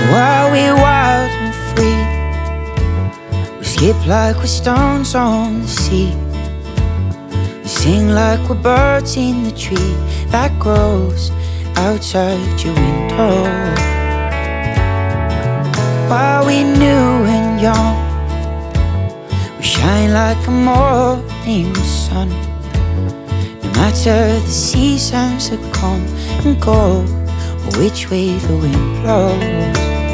While we're wild and free, we skip like we're stones on the sea. We sing like we're birds in the tree that grows outside your window. While we're new and young, we shine like a morning sun. No matter the seasons that come and go, or which way the wind blows.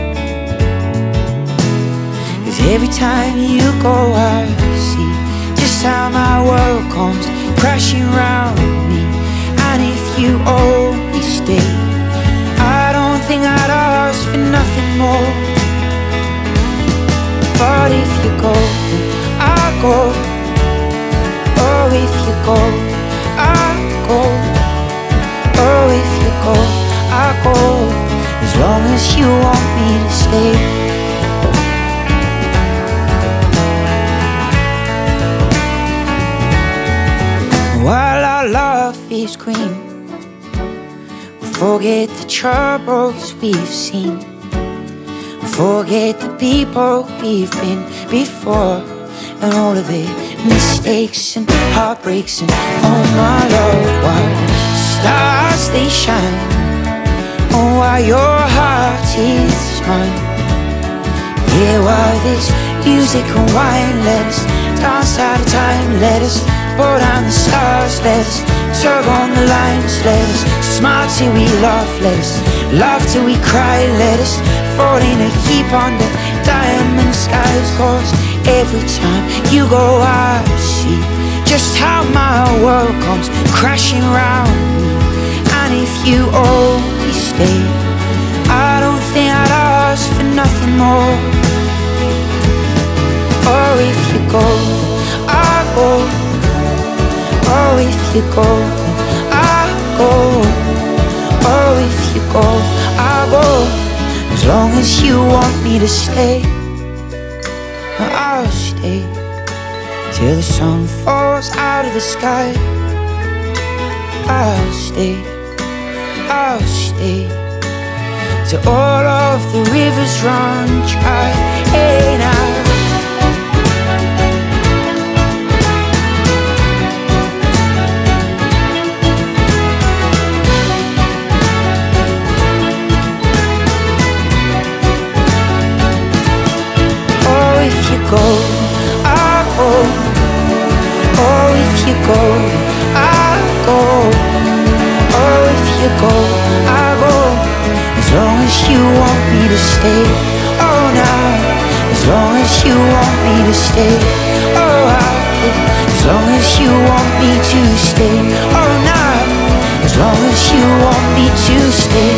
Every time you go, I see just how my world comes crashing round me. And if you only stay, I don't think I'd ask for nothing more. But if you go, then I'll go. Oh, if you go, I'll go. Oh, if you go, I'll go. As long as you want me to stay. While our love is green, we forget the troubles we've seen. We forget the people we've been before, and all of it, mistakes and heartbreaks and oh my love. While stars they shine, oh while your heart is mine. Yeah, while this music and wine, let us dance out of time, let us pour down the stars, let us tug on the lines, let us smile till we laugh, let us laugh till we cry, let us fall in a heap under diamond skies. Cause every time you go I see just how my world comes crashing round me. And if you only stay, I don't think I'd ask for nothing more. Or if you go, I'll go. Oh, if you go, then I'll go. Oh, if you go, I'll go. As long as you want me to stay, I'll stay till the sun falls out of the sky. I'll stay, I'll stay till all of the rivers run dry. Hey now. Go, I'll go. Oh, if you go, I'll go. Oh, if you go, I'll go. As long as you want me to stay. Oh, now. As long as you want me to stay. Oh, I'll go. As long as you want me to stay. Oh, now. As long as you want me to stay.